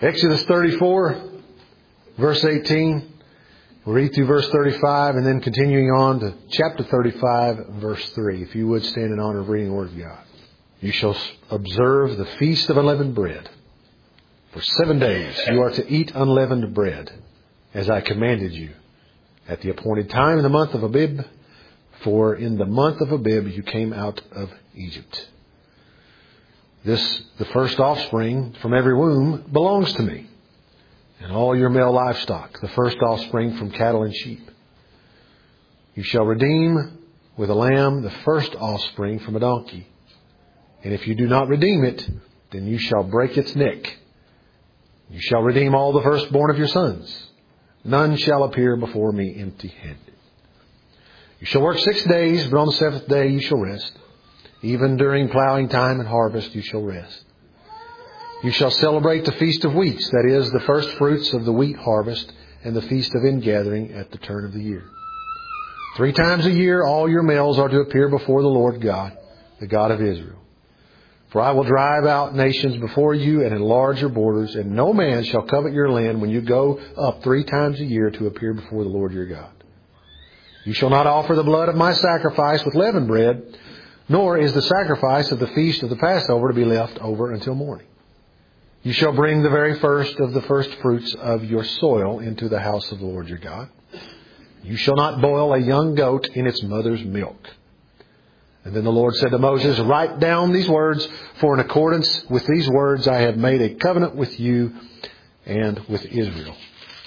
Exodus 34, verse 18. We'll read through verse 35 and then continuing on to chapter 35, verse 3. If you would stand in honor of reading the Word of God. You shall observe the Feast of Unleavened Bread. For 7 days you are to eat unleavened bread, as I commanded you, at the appointed time in the month of Abib. For in the month of Abib you came out of Egypt. This, the first offspring from every womb, belongs to me, and all your male livestock, the first offspring from cattle and sheep. You shall redeem with a lamb the first offspring from a donkey. And if you do not redeem it, then you shall break its neck. You shall redeem all the firstborn of your sons. None shall appear before me empty-handed. You shall work 6 days, but on the seventh day you shall rest. Even during plowing time and harvest you shall rest. You shall celebrate the Feast of Weeks, that is, the first fruits of the wheat harvest, and the Feast of Ingathering at the turn of the year. 3 times a year all your males are to appear before the Lord God, the God of Israel. For I will drive out nations before you and enlarge your borders, and no man shall covet your land when you go up 3 times a year to appear before the Lord your God. You shall not offer the blood of my sacrifice with leavened bread, nor is the sacrifice of the feast of the Passover to be left over until morning. You shall bring the very first of the first fruits of your soil into the house of the Lord your God. You shall not boil a young goat in its mother's milk. And then the Lord said to Moses, write down these words, for in accordance with these words I have made a covenant with you and with Israel.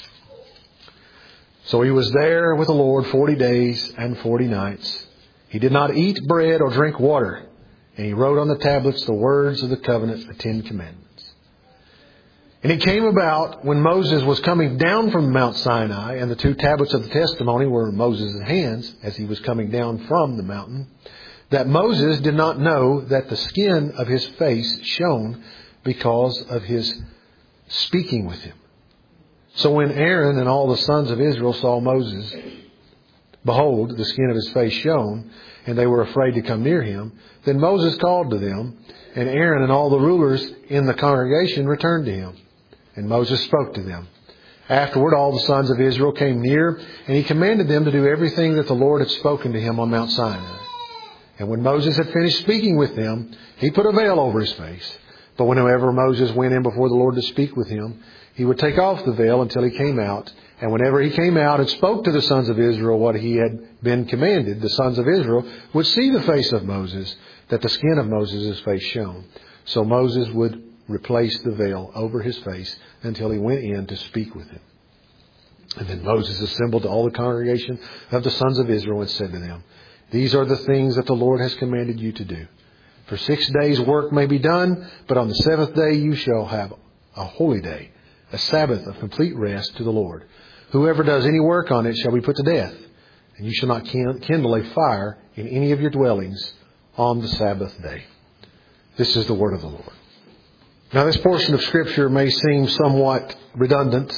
So he was there with the Lord 40 days and 40 nights. He did not eat bread or drink water, and he wrote on the tablets the words of the covenant, the 10 Commandments. And it came about when Moses was coming down from Mount Sinai, and the 2 tablets of the testimony were in Moses' hands as he was coming down from the mountain, that Moses did not know that the skin of his face shone because of his speaking with him. So when Aaron and all the sons of Israel saw Moses, behold, the skin of his face shone, and they were afraid to come near him. Then Moses called to them, and Aaron and all the rulers in the congregation returned to him. And Moses spoke to them. Afterward, all the sons of Israel came near, and he commanded them to do everything that the Lord had spoken to him on Mount Sinai. And when Moses had finished speaking with them, he put a veil over his face. But whenever Moses went in before the Lord to speak with him, he would take off the veil until he came out. And whenever he came out and spoke to the sons of Israel what he had been commanded, the sons of Israel would see the face of Moses, that the skin of Moses' face shone. So Moses would replace the veil over his face until he went in to speak with him. And then Moses assembled all the congregation of the sons of Israel and said to them, these are the things that the Lord has commanded you to do. For 6 days work may be done, but on the 7th day you shall have a holy day, a Sabbath of complete rest to the Lord. Whoever does any work on it shall be put to death, and you shall not kindle a fire in any of your dwellings on the Sabbath day. This is the word of the Lord. Now this portion of Scripture may seem somewhat redundant.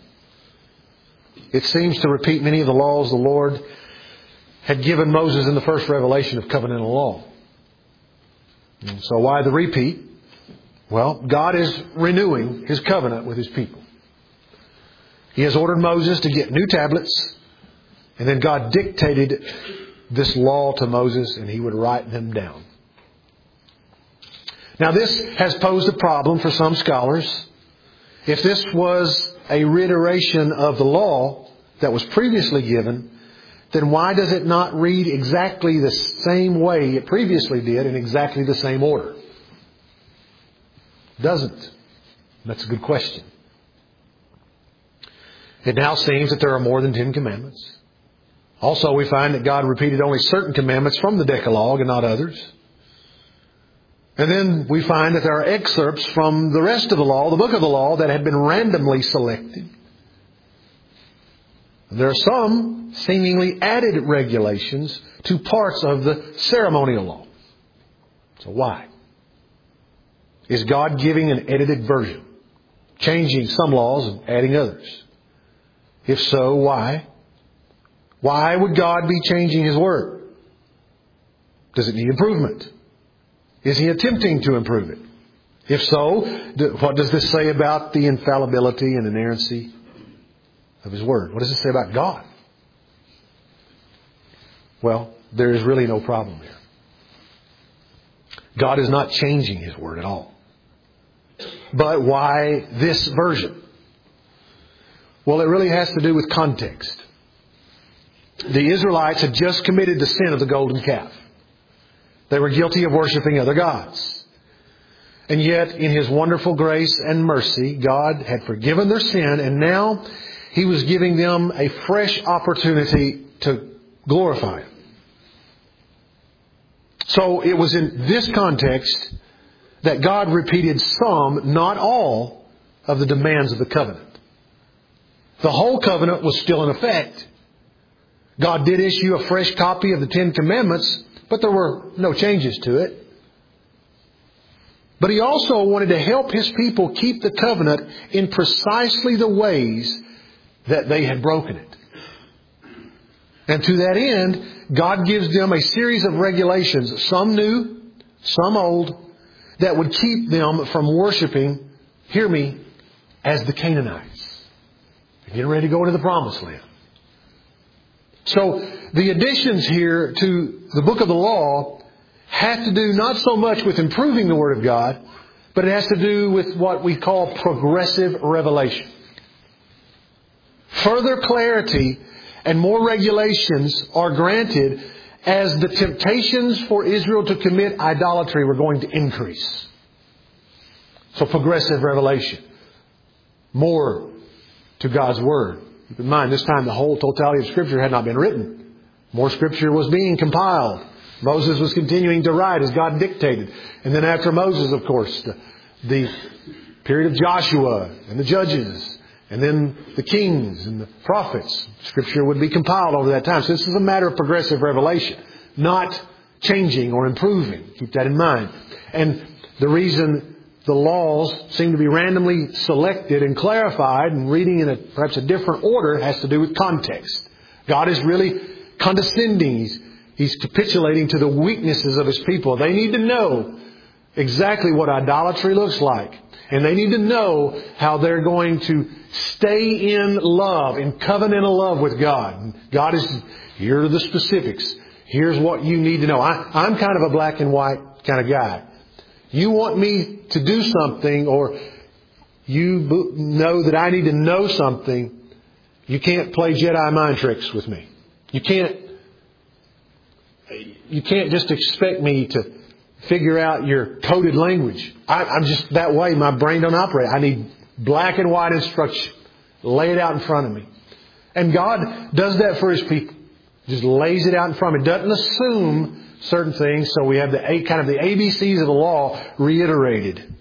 It seems to repeat many of the laws the Lord had given Moses in the first revelation of covenantal law. And so why the repeat? Well, God is renewing His covenant with His people. He has ordered Moses to get new tablets, and then God dictated this law to Moses, and he would write them down. Now this has posed a problem for some scholars. If this was a reiteration of the law that was previously given, then why does it not read exactly the same way it previously did in exactly the same order? It doesn't. That's a good question. It now seems that there are more than 10 commandments. Also, we find that God repeated only certain commandments from the Decalogue and not others. And then we find that there are excerpts from the rest of the law, the book of the law, that had been randomly selected. There are some seemingly added regulations to parts of the ceremonial law. So why? Is God giving an edited version, changing some laws and adding others? If so, why? Why would God be changing His Word? Does it need improvement? Is He attempting to improve it? If so, what does this say about the infallibility and inerrancy of His Word? What does it say about God? Well, there is really no problem here. God is not changing His Word at all. But why this version? Well, it really has to do with context. The Israelites had just committed the sin of the golden calf. They were guilty of worshiping other gods. And yet, in His wonderful grace and mercy, God had forgiven their sin, and now He was giving them a fresh opportunity to glorify Him. So it was in this context that God repeated some, not all, of the demands of the covenant. The whole covenant was still in effect. God did issue a fresh copy of the Ten Commandments, but there were no changes to it. But He also wanted to help His people keep the covenant in precisely the ways that they had broken it. And to that end, God gives them a series of regulations, some new, some old, that would keep them from worshiping, hear me, as the Canaanites. They're getting ready to go into the Promised Land. So the additions here to the book of the law have to do not so much with improving the Word of God, but it has to do with what we call progressive revelation. Further clarity and more regulations are granted as the temptations for Israel to commit idolatry were going to increase. So progressive revelation. More to God's Word. Keep in mind, this time the whole totality of Scripture had not been written. More Scripture was being compiled. Moses was continuing to write as God dictated. And then after Moses, of course, the period of Joshua and the Judges, and then the kings and the prophets. Scripture would be compiled over that time. So this is a matter of progressive revelation, not changing or improving. Keep that in mind. And the reason the laws seem to be randomly selected and clarified and reading in perhaps a different order has to do with context. God is really condescending. He's capitulating to the weaknesses of His people. They need to know exactly what idolatry looks like. And they need to know how they're going to stay in love, in covenantal love with God. And God is, here are the specifics. Here's what you need to know. I'm kind of a black and white kind of guy. You want me to do something, or you know that I need to know something, you can't play Jedi mind tricks with me. You can't just expect me to figure out your coded language. I'm just that way. My brain don't operate. I need black and white instruction. Lay it out in front of me. And God does that for His people. Just lays it out in front of me. Doesn't assume certain things. So we have the ABCs of the law reiterated.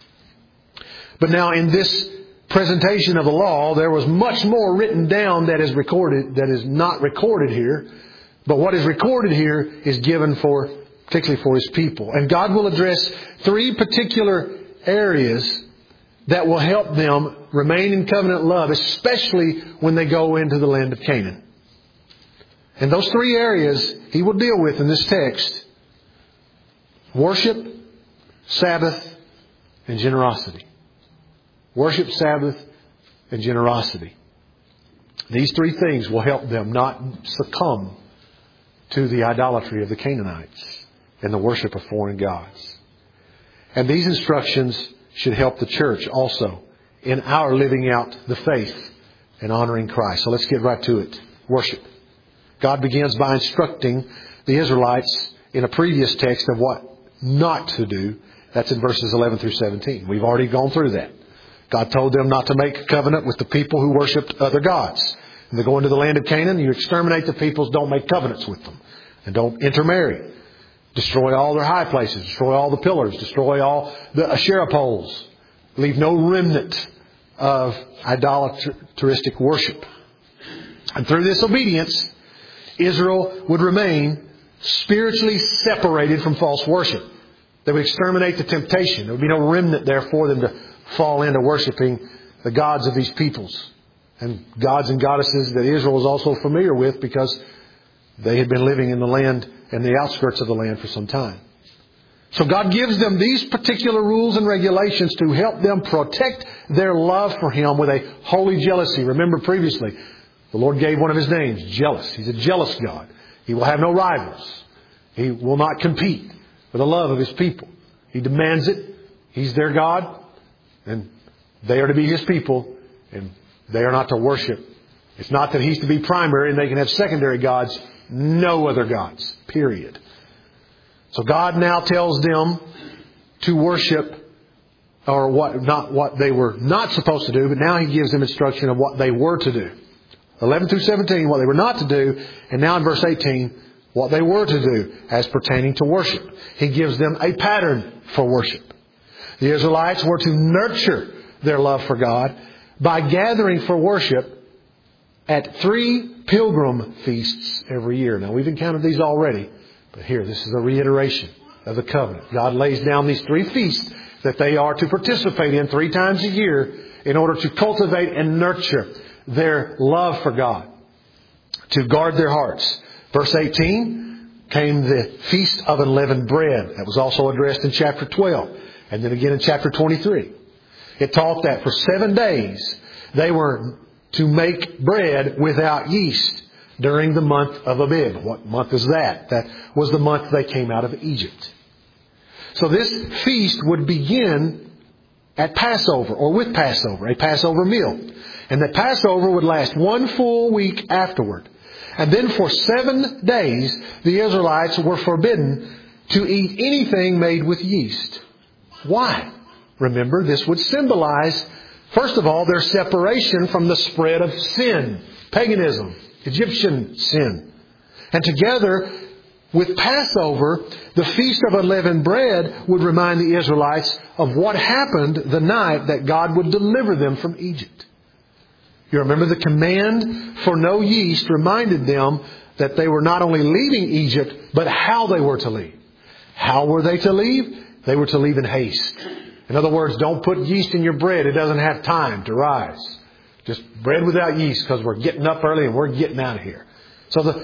But now in this presentation of the law, there was much more written down that is recorded, that is not recorded here. But what is recorded here is given particularly for His people. And God will address three particular areas that will help them remain in covenant love, especially when they go into the land of Canaan. And those three areas He will deal with in this text: worship, Sabbath, and generosity. Worship, Sabbath, and generosity. These three things will help them not succumb to the idolatry of the Canaanites and the worship of foreign gods. And these instructions should help the church also in our living out the faith and honoring Christ. So let's get right to it. Worship. God begins by instructing the Israelites in a previous text of what not to do. That's in verses 11 through 17. We've already gone through that. God told them not to make a covenant with the people who worshipped other gods. When they go into the land of Canaan, you exterminate the peoples, don't make covenants with them. And don't intermarry. Destroy all their high places. Destroy all the pillars. Destroy all the Asherah poles. Leave no remnant of idolatristic worship. And through this obedience, Israel would remain spiritually separated from false worship. They would exterminate the temptation. There would be no remnant there for them to fall into worshiping the gods of these peoples. And gods and goddesses that Israel was also familiar with, because they had been living in the land and the outskirts of the land for some time. So God gives them these particular rules and regulations to help them protect their love for Him with a holy jealousy. Remember previously, the Lord gave one of His names, jealous. He's a jealous God. He will have no rivals. He will not compete for the love of His people. He demands it. He's their God. And they are to be His people. And they are not to worship. It's not that He's to be primary and they can have secondary gods. No other gods. Period. So God now tells them to worship, or not what they were not supposed to do, but now He gives them instruction of what they were to do. 11 through 17, what they were not to do, and now in verse 18, what they were to do as pertaining to worship. He gives them a pattern for worship. The Israelites were to nurture their love for God by gathering for worship at 3 pilgrim feasts every year. Now, we've encountered these already, but here, this is a reiteration of the covenant. God lays down these 3 feasts that they are to participate in 3 times a year in order to cultivate and nurture their love for God, to guard their hearts. Verse 18 came the Feast of Unleavened Bread. That was also addressed in chapter 12 and then again in chapter 23. It taught that for 7 days they were to make bread without yeast during the month of Abib. What month is that? That was the month they came out of Egypt. So this feast would begin at Passover or with Passover, a Passover meal. And the Passover would last 1 full week afterward. And then for 7 days, the Israelites were forbidden to eat anything made with yeast. Why? Remember, this would symbolize, first of all, their separation from the spread of sin, paganism, Egyptian sin. And together with Passover, the Feast of Unleavened Bread would remind the Israelites of what happened the night that God would deliver them from Egypt. You remember the command for no yeast reminded them that they were not only leaving Egypt, but how they were to leave. How were they to leave? They were to leave in haste. In other words, don't put yeast in your bread. It doesn't have time to rise. Just bread without yeast because we're getting up early and we're getting out of here. So the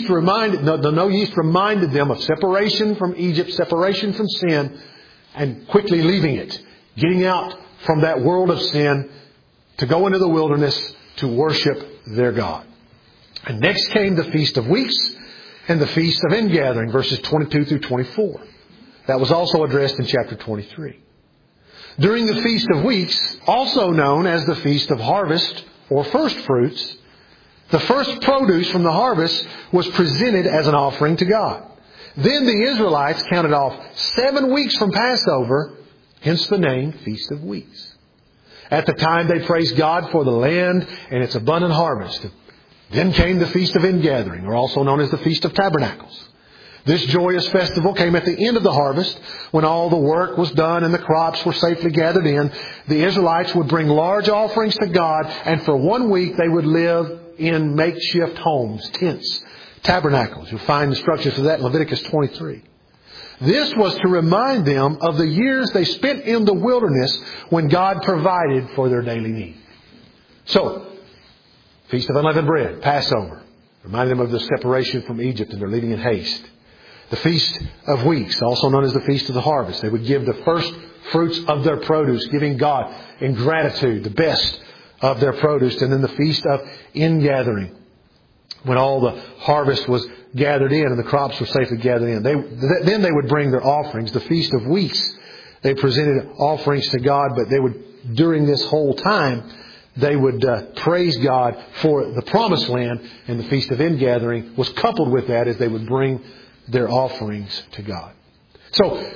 no yeast reminded them of separation from Egypt, separation from sin, and quickly leaving it. Getting out from that world of sin to go into the wilderness to worship their God. And next came the Feast of Weeks and the Feast of Ingathering, verses 22 through 24. That was also addressed in chapter 23. During the Feast of Weeks, also known as the Feast of Harvest or First Fruits, the first produce from the harvest was presented as an offering to God. Then the Israelites counted off 7 weeks from Passover, hence the name Feast of Weeks. At the time they praised God for the land and its abundant harvest. Then came the Feast of Ingathering, or also known as the Feast of Tabernacles. This joyous festival came at the end of the harvest, when all the work was done and the crops were safely gathered in. The Israelites would bring large offerings to God, and for 1 week they would live in makeshift homes, tents, tabernacles. You'll find instructions for that in Leviticus 23. This was to remind them of the years they spent in the wilderness when God provided for their daily need. So, Feast of Unleavened Bread, Passover, reminded them of the separation from Egypt and their leaving in haste. The Feast of Weeks, also known as the Feast of the Harvest. They would give the first fruits of their produce, giving God in gratitude the best of their produce. And then the Feast of Ingathering, when all the harvest was gathered in and the crops were safely gathered in. Then they would bring their offerings. The Feast of Weeks, they presented offerings to God, but they would, during this whole time, they would praise God for the Promised Land, and the Feast of Ingathering was coupled with that as they would bring their offerings to God. So,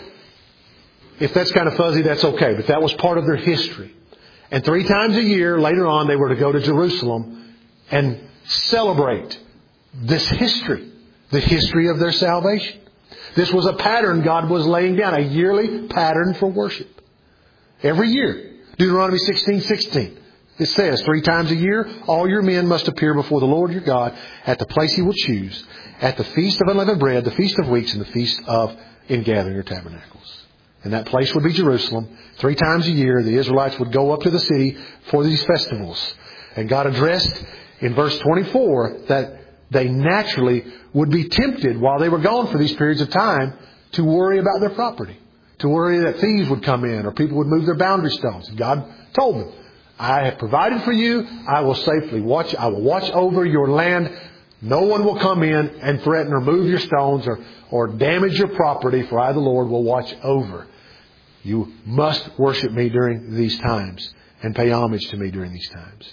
if that's kind of fuzzy, that's okay, but that was part of their history. And 3 times a year, later on, they were to go to Jerusalem and celebrate this history, the history of their salvation. This was a pattern God was laying down, a yearly pattern for worship. Every year. Deuteronomy 16:16. It says, 3 times a year, all your men must appear before the Lord your God at the place He will choose, at the Feast of Unleavened Bread, the Feast of Weeks, and the Feast of Ingathering or Tabernacles. And that place would be Jerusalem. 3 times a year, the Israelites would go up to the city for these festivals. And God addressed in verse 24 that they naturally would be tempted while they were gone for these periods of time to worry about their property, to worry that thieves would come in or people would move their boundary stones. God told them, I have provided for you. I will watch over your land. No one will come in and threaten or move your stones or damage your property, for I, the Lord, will watch over. You must worship me during these times and pay homage to me during these times.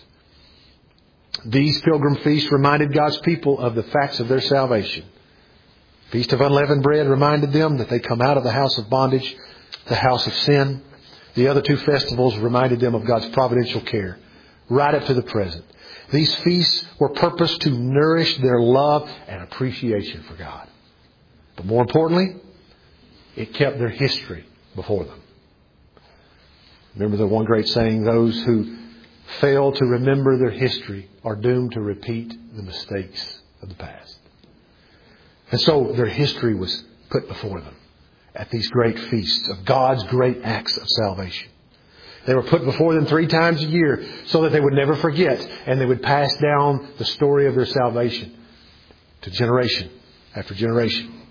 These pilgrim feasts reminded God's people of the facts of their salvation. Feast of Unleavened Bread reminded them that they come out of the house of bondage, the house of sin. The other two festivals reminded them of God's providential care, right up to the present. These feasts were purposed to nourish their love and appreciation for God. But more importantly, it kept their history before them. Remember the one great saying, those who fail to remember their history are doomed to repeat the mistakes of the past. And so their history was put before them at these great feasts of God's great acts of salvation. They were put before them 3 times a year so that they would never forget, and they would pass down the story of their salvation to generation after generation.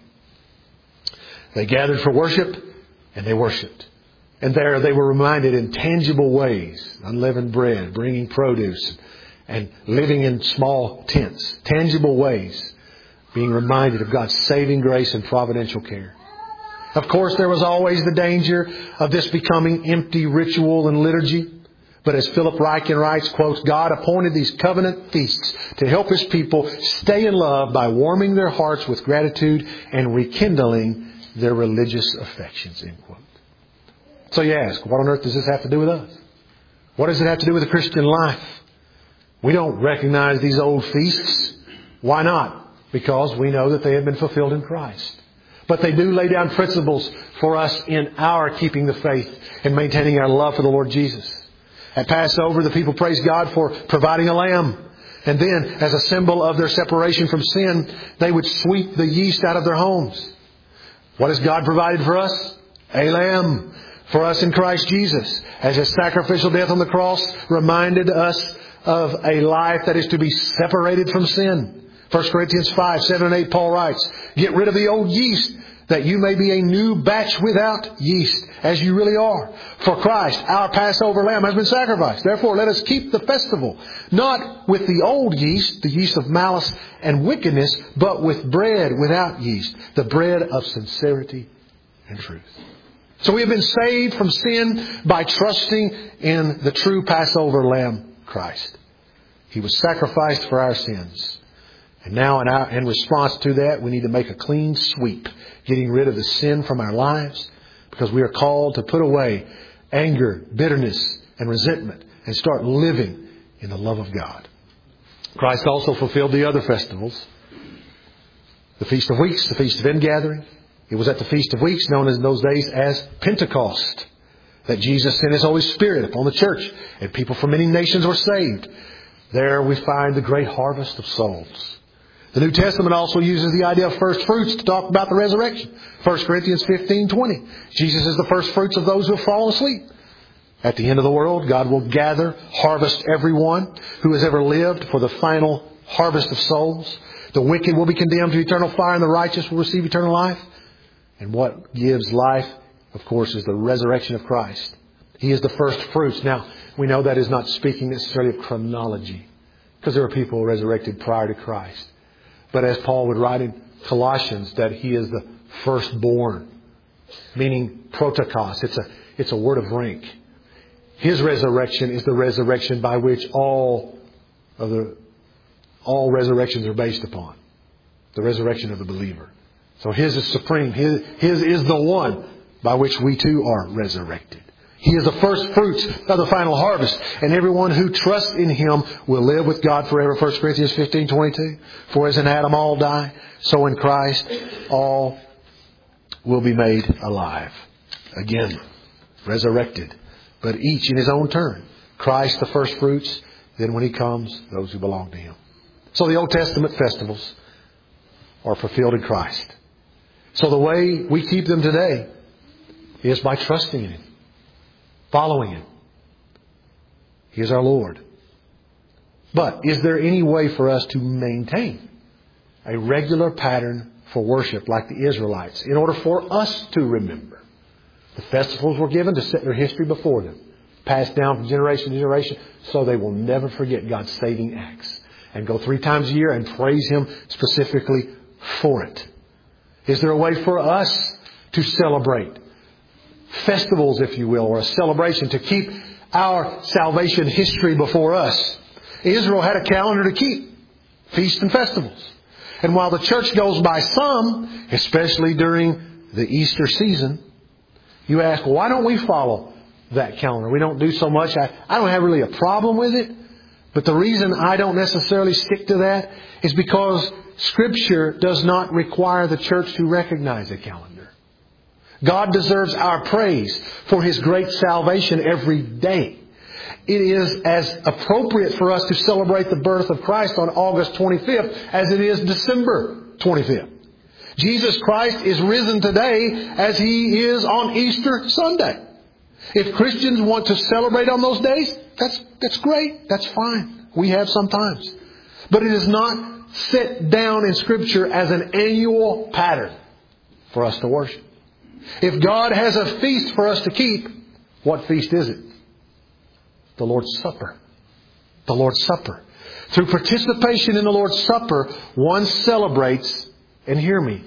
They gathered for worship, and they worshipped. And there they were reminded in tangible ways, unleavened bread, bringing produce, and living in small tents, tangible ways, being reminded of God's saving grace and providential care. Of course, there was always the danger of this becoming empty ritual and liturgy. But as Philip Ryken writes, quotes, God appointed these covenant feasts to help His people stay in love by warming their hearts with gratitude and rekindling their religious affections, end quote. So you ask, what on earth does this have to do with us? What does it have to do with the Christian life? We don't recognize these old feasts. Why not? Because we know that they have been fulfilled in Christ. But they do lay down principles for us in our keeping the faith and maintaining our love for the Lord Jesus. At Passover, the people praised God for providing a lamb. And then, as a symbol of their separation from sin, they would sweep the yeast out of their homes. What has God provided for us? A lamb for us in Christ Jesus. As His sacrificial death on the cross reminded us of a life that is to be separated from sin. 1 Corinthians 5, 7 and 8, Paul writes, get rid of the old yeast, that you may be a new batch without yeast, as you really are. For Christ, our Passover lamb, has been sacrificed. Therefore, let us keep the festival, not with the old yeast, the yeast of malice and wickedness, but with bread without yeast, the bread of sincerity and truth. So we have been saved from sin by trusting in the true Passover lamb, Christ. He was sacrificed for our sins. And now in response to that, we need to make a clean sweep, getting rid of the sin from our lives, because we are called to put away anger, bitterness, and resentment and start living in the love of God. Christ also fulfilled the other festivals. The Feast of Weeks, the Feast of Ingathering. It was at the Feast of Weeks, known in those days as Pentecost, that Jesus sent His Holy Spirit upon the church, and people from many nations were saved. There we find the great harvest of souls. The New Testament also uses the idea of first fruits to talk about the resurrection. 1 Corinthians 15:20. Jesus is the first fruits of those who have fallen asleep. At the end of the world, God will gather, harvest everyone who has ever lived for the final harvest of souls. The wicked will be condemned to eternal fire, and the righteous will receive eternal life. And what gives life, of course, is the resurrection of Christ. He is the first fruits. Now, we know that is not speaking necessarily of chronology, because there were people resurrected prior to Christ. But as Paul would write in Colossians, that He is the firstborn, meaning protokos. It's a word of rank. His resurrection is the resurrection by which all resurrections are based upon. The resurrection of the believer. So His is supreme. His is the one by which we too are resurrected. He is the first fruits of the final harvest. And everyone who trusts in Him will live with God forever. 1 Corinthians 15:22. For as in Adam all die, so in Christ all will be made alive. Again, resurrected. But each in his own turn. Christ the first fruits. Then when He comes, those who belong to Him. So the Old Testament festivals are fulfilled in Christ. So the way we keep them today is by trusting in Him. Following Him. He is our Lord. But is there any way for us to maintain a regular pattern for worship like the Israelites in order for us to remember. The festivals were given to set their history before them, passed down from generation to generation, so they will never forget God's saving acts and go 3 times a year and praise Him specifically for it. Is there a way for us to celebrate festivals, if you will, or a celebration to keep our salvation history before us? Israel had a calendar to keep, feasts and festivals. And while the church goes by some, especially during the Easter season, you ask, well, why don't we follow that calendar? We don't do so much. I don't have really a problem with it. But the reason I don't necessarily stick to that is because Scripture does not require the church to recognize a calendar. God deserves our praise for His great salvation every day. It is as appropriate for us to celebrate the birth of Christ on August 25th as it is December 25th. Jesus Christ is risen today as He is on Easter Sunday. If Christians want to celebrate on those days, that's great. That's fine. We have sometimes. But it is not set down in Scripture as an annual pattern for us to worship. If God has a feast for us to keep, what feast is it? The Lord's Supper. The Lord's Supper. Through participation in the Lord's Supper, one celebrates, and hear me,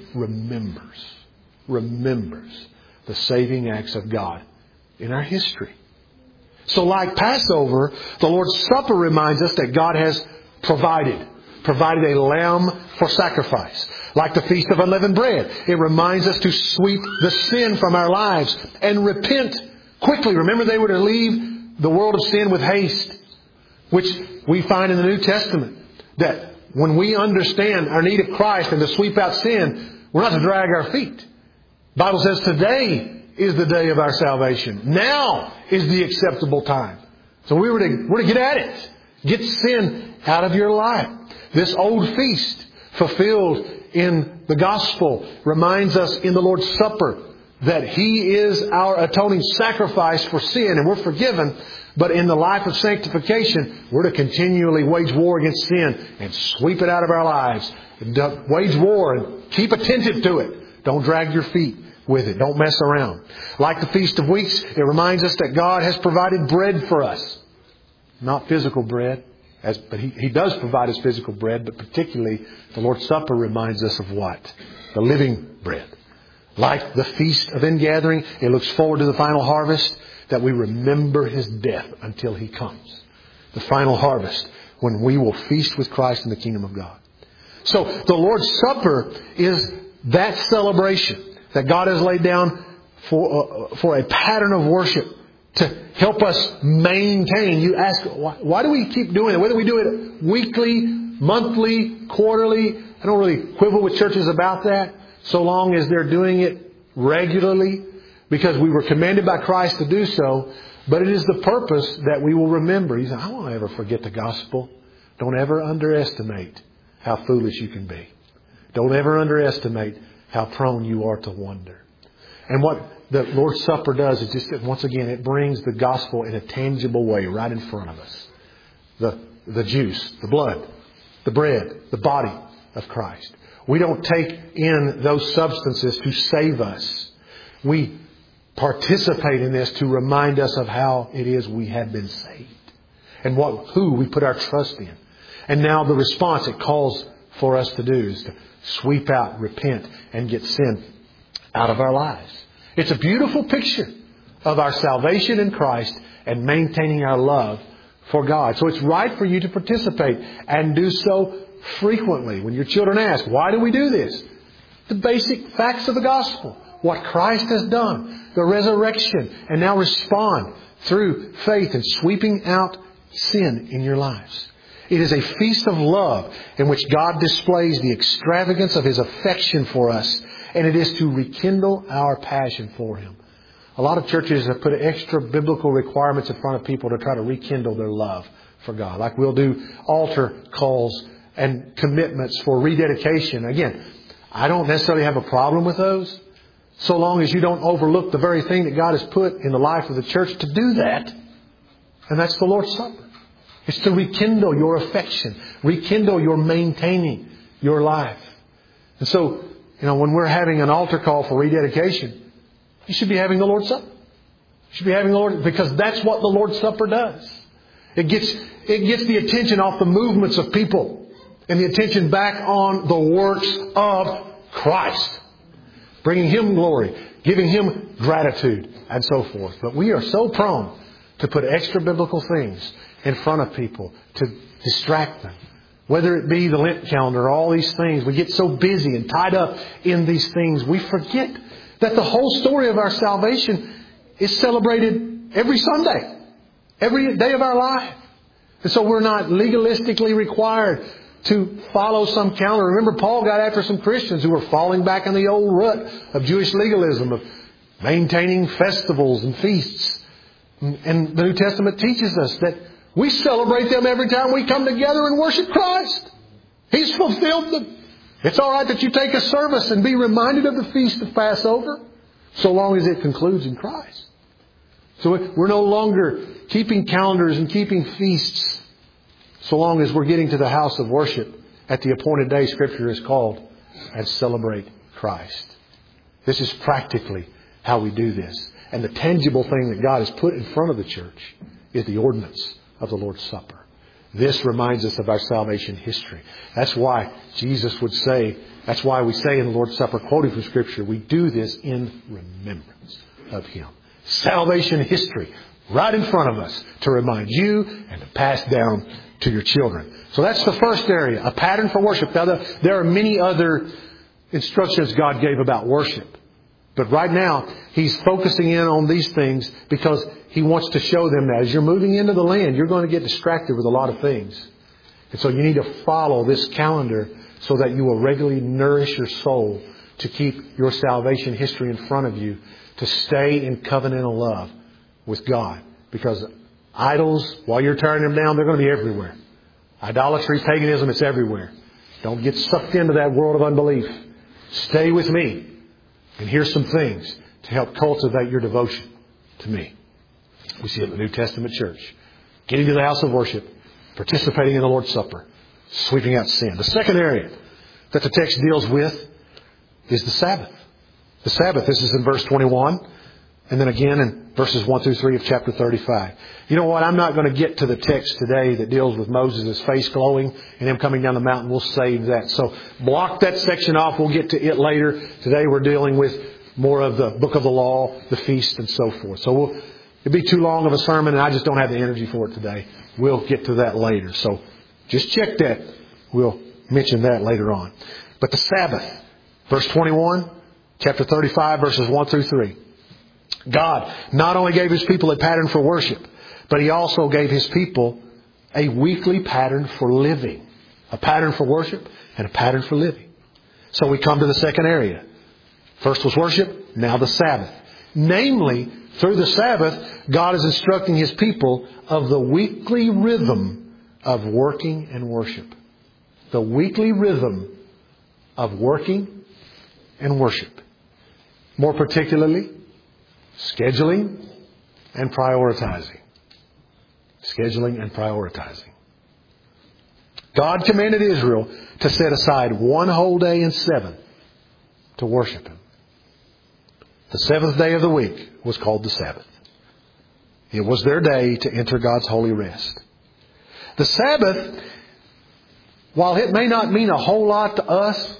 remembers the saving acts of God in our history. So like Passover, the Lord's Supper reminds us that God has provided a lamb for sacrifice. Like the Feast of Unleavened Bread, it reminds us to sweep the sin from our lives and repent quickly. Remember, they were to leave the world of sin with haste, which we find in the New Testament, that when we understand our need of Christ and to sweep out sin, we're not to drag our feet. The Bible says today is the day of our salvation. Now is the acceptable time. So we're to get at it. Get sin out of your life. This old feast fulfilled in the gospel reminds us in the Lord's Supper that He is our atoning sacrifice for sin and we're forgiven. But in the life of sanctification, we're to continually wage war against sin and sweep it out of our lives. Wage war and keep attentive to it. Don't drag your feet with it. Don't mess around. Like the Feast of Weeks, it reminds us that God has provided bread for us. Not physical bread, but He does provide us physical bread, but particularly the Lord's Supper reminds us of what? The living bread. Like the Feast of Ingathering, it looks forward to the final harvest, that we remember His death until He comes. The final harvest, when we will feast with Christ in the kingdom of God. So the Lord's Supper is that celebration that God has laid down for a pattern of worship to help us maintain. You ask, why do we keep doing it? Whether we do it weekly, monthly, quarterly, I don't really quibble with churches about that, so long as they're doing it regularly, because we were commanded by Christ to do so. But it is the purpose that we will remember. You say, I won't ever forget the gospel. Don't ever underestimate how foolish you can be. Don't ever underestimate how prone you are to wander. And what the Lord's Supper does is just, once again, it brings the gospel in a tangible way right in front of us. The juice, the blood, the bread, the body of Christ. We don't take in those substances to save us. We participate in this to remind us of how it is we have been saved. And who we put our trust in. And now the response it calls for us to do is to sweep out, repent, and get sin out of our lives. It's a beautiful picture of our salvation in Christ and maintaining our love for God. So it's right for you to participate and do so frequently. When your children ask, why do we do this? The basic facts of the gospel. What Christ has done. The resurrection. And now respond through faith and sweeping out sin in your lives. It is a feast of love in which God displays the extravagance of His affection for us. And it is to rekindle our passion for Him. A lot of churches have put extra biblical requirements in front of people to try to rekindle their love for God. Like we'll do altar calls and commitments for rededication. Again, I don't necessarily have a problem with those, so long as you don't overlook the very thing that God has put in the life of the church to do that. And that's the Lord's Supper. It's to rekindle your affection, rekindle your maintaining your life. And so when we're having an altar call for rededication, you should be having the Lord's Supper. You should be having the Lord, because that's what the Lord's Supper does. It gets the attention off the movements of people and the attention back on the works of Christ. Bringing Him glory, giving Him gratitude, and so forth. But we are so prone to put extra biblical things in front of people to distract them. Whether it be the Lent calendar, all these things. We get so busy and tied up in these things, we forget that the whole story of our salvation is celebrated every Sunday, every day of our life. And so we're not legalistically required to follow some calendar. Remember, Paul got after some Christians who were falling back in the old rut of Jewish legalism, of maintaining festivals and feasts. And the New Testament teaches us that we celebrate them every time we come together and worship Christ. He's fulfilled them. It's all right that you take a service and be reminded of the feast of Passover, so long as it concludes in Christ. So we're no longer keeping calendars and keeping feasts, so long as we're getting to the house of worship at the appointed day Scripture is called, and celebrate Christ. This is practically how we do this. And the tangible thing that God has put in front of the church is the ordinance of the Lord's Supper. This reminds us of our salvation history. That's why Jesus would say, that's why we say in the Lord's Supper, quoting from Scripture, we do this in remembrance of Him. Salvation history right in front of us to remind you and to pass down to your children. So that's the first area, a pattern for worship. Now, there are many other instructions God gave about worship. But right now, He's focusing in on these things because He wants to show them that as you're moving into the land, you're going to get distracted with a lot of things. And so you need to follow this calendar so that you will regularly nourish your soul to keep your salvation history in front of you, to stay in covenantal love with God. Because idols, while you're tearing them down, they're going to be everywhere. Idolatry, paganism, it's everywhere. Don't get sucked into that world of unbelief. Stay with me. And here's some things to help cultivate your devotion to me. We see it in the New Testament church. Getting to the house of worship, participating in the Lord's Supper, sweeping out sin. The second area that the text deals with is the Sabbath. The Sabbath, this is in verse 21. And then again in verses 1 through 3 of chapter 35. You know what? I'm not going to get to the text today that deals with Moses' face glowing and him coming down the mountain. We'll save that. So block that section off. We'll get to it later. Today we're dealing with more of the book of the law, the feast, and so forth. So it'd be too long of a sermon, and I just don't have the energy for it today. We'll get to that later. So just check that. We'll mention that later on. But the Sabbath, verse 21, chapter 35, verses 1 through 3. God not only gave His people a pattern for worship, but He also gave His people a weekly pattern for living. A pattern for worship and a pattern for living. So we come to the second area. First was worship, now the Sabbath. Namely, through the Sabbath, God is instructing His people of the weekly rhythm of working and worship. The weekly rhythm of working and worship. More particularly, scheduling and prioritizing. Scheduling and prioritizing. God commanded Israel to set aside one whole day in 7 to worship Him. The 7th day of the week was called the Sabbath. It was their day to enter God's holy rest. The Sabbath, while it may not mean a whole lot to us,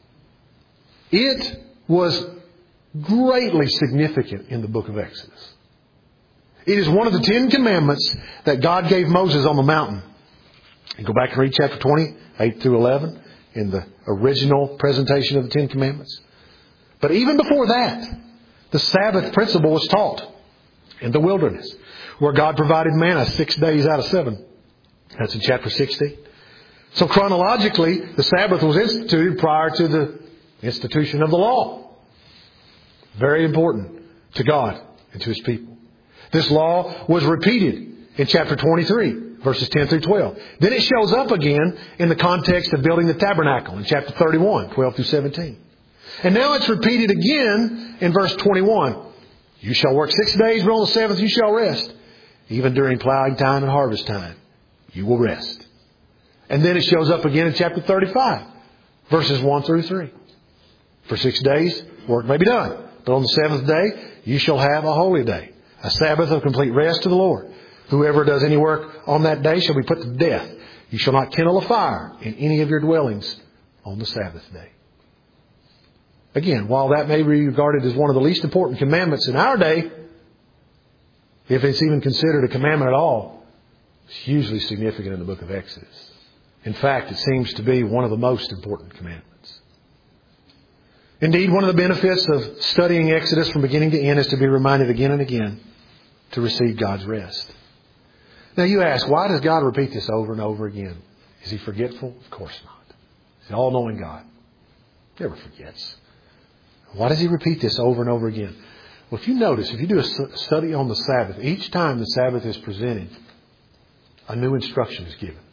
it was greatly significant in the book of Exodus. It is one of the 10 commandments that God gave Moses on the mountain. You go back and read chapter 20, 8 through 11, in the original presentation of the 10 commandments. But even before that, the Sabbath principle was taught in the wilderness, where God provided manna 6 days out of 7. That's in chapter 16. So chronologically, the Sabbath was instituted prior to the institution of the law. Very important to God and to His people. This law was repeated in chapter 23, verses 10 through 12. Then it shows up again in the context of building the tabernacle in chapter 31, 12 through 17. And now it's repeated again in verse 21. You shall work 6 days, but on the 7th you shall rest. Even during plowing time and harvest time, you will rest. And then it shows up again in chapter 35, verses 1 through 3. For 6 days, work may be done. But on the seventh day, you shall have a holy day, a Sabbath of complete rest to the Lord. Whoever does any work on that day shall be put to death. You shall not kindle a fire in any of your dwellings on the Sabbath day. Again, while that may be regarded as one of the least important commandments in our day, if it's even considered a commandment at all, it's hugely significant in the book of Exodus. In fact, it seems to be one of the most important commandments. Indeed, one of the benefits of studying Exodus from beginning to end is to be reminded again and again to receive God's rest. Now you ask, why does God repeat this over and over again? Is He forgetful? Of course not. He's an all-knowing God. He never forgets. Why does He repeat this over and over again? Well, if you notice, if you do a study on the Sabbath, each time the Sabbath is presented, a new instruction is given.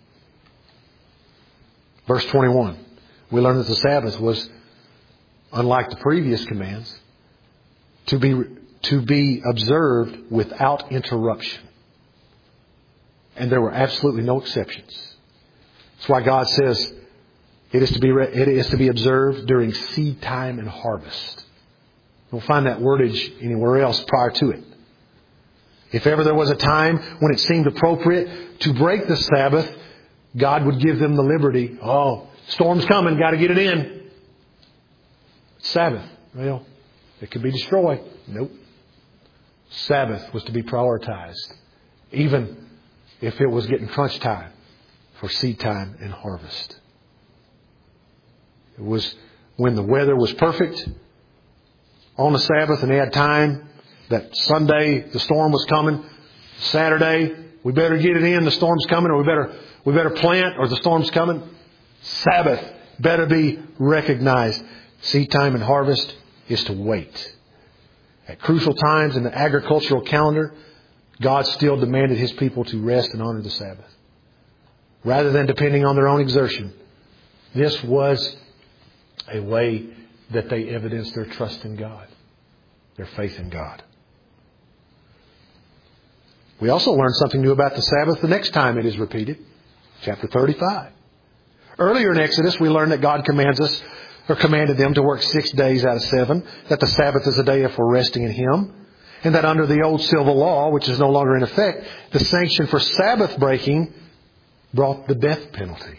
Verse 21, we learn that the Sabbath was, unlike the previous commands, to be observed without interruption. And there were absolutely no exceptions. That's why God says it is to be observed during seed time and harvest. You won't find that wordage anywhere else prior to it. If ever there was a time when it seemed appropriate to break the Sabbath, God would give them the liberty. Oh, storm's coming, got to get it in. Sabbath, well, it could be destroyed. Nope. Sabbath was to be prioritized, even if it was getting crunch time for seed time and harvest. It was when the weather was perfect on the Sabbath and they had time. That Sunday the storm was coming. Saturday we better get it in. The storm's coming, or we better plant, or the storm's coming. Sabbath better be recognized. Seed time and harvest is to wait. At crucial times in the agricultural calendar, God still demanded His people to rest and honor the Sabbath. Rather than depending on their own exertion, this was a way that they evidenced their trust in God, their faith in God. We also learn something new about the Sabbath the next time it is repeated. Chapter 35. Earlier in Exodus, we learned that God commanded them to work 6 days out of 7, that the Sabbath is a day for resting in Him, and that under the old civil law, which is no longer in effect, the sanction for Sabbath breaking brought the death penalty.